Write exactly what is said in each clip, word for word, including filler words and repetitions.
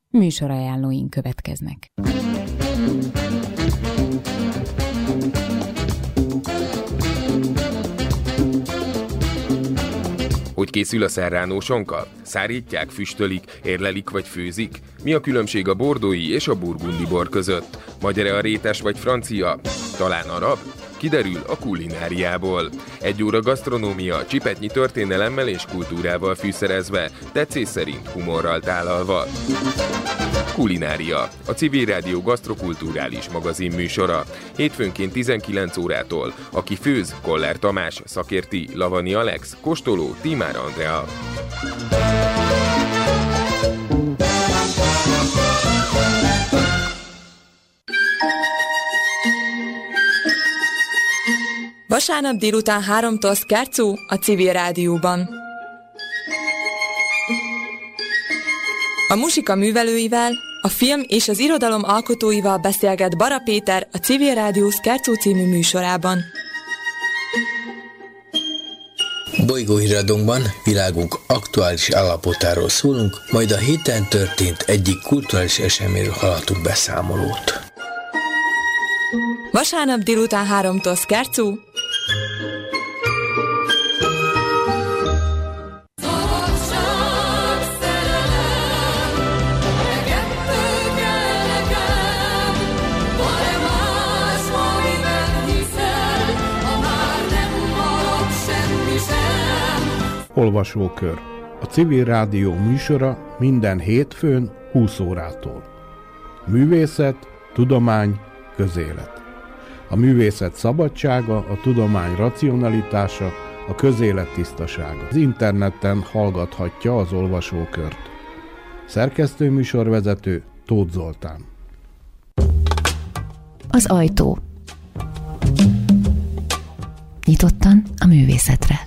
Műsorajánlóink következnek. Hogy készül a serrano sonka? Szárítják, füstölik, érlelik vagy főzik? Mi a különbség a bordói és a burgundi bor között? Magyar-e a rétes vagy francia? Talán arab? Kiderül a kulináriából. Egy óra gasztronómia, csipetnyi történelemmel és kultúrával fűszerezve, tetszés szerint humorral tálalva. Kulinária, a Civil Rádió gasztrokulturális magazin műsora. Hétfőnként tizenkilenc órától. Aki főz, Koller Tamás, szakérti, Lavani Alex, kóstoló, Tímár Andrea. Vasárnap délután háromtól Szkárcú a Civil Rádióban. A muzsika művelőivel, a film és az irodalom alkotóival beszélget Bara Péter a Civil Rádió Szkárcú című műsorában. Bolygóhíradónkban világunk aktuális állapotáról szólunk, majd a héten történt egyik kulturális eseményről hallhatunk beszámolót. Vasárnap délután háromtól Szkárcú. Olvasókör. A Civil Rádió műsora minden hétfőn húsz órától. Művészet, tudomány, közélet. A művészet szabadsága, a tudomány racionalitása, a közélet tisztasága. Az interneten hallgathatja az olvasókört. Szerkesztő műsorvezető Tóth Zoltán. Az ajtó. Nyitottan a művészetre.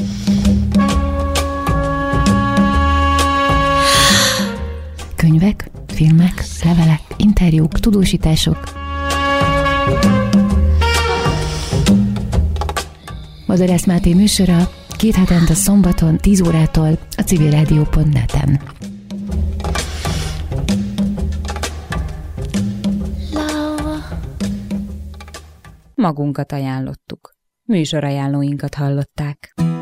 Könyvek, filmek, levelek, interjúk, tudósítások. Vadász Máté műsora két hetente szombaton tíz órától a civilrádió pont net-en. Magunkat ajánlottuk. Műsorajánlóinkat hallották.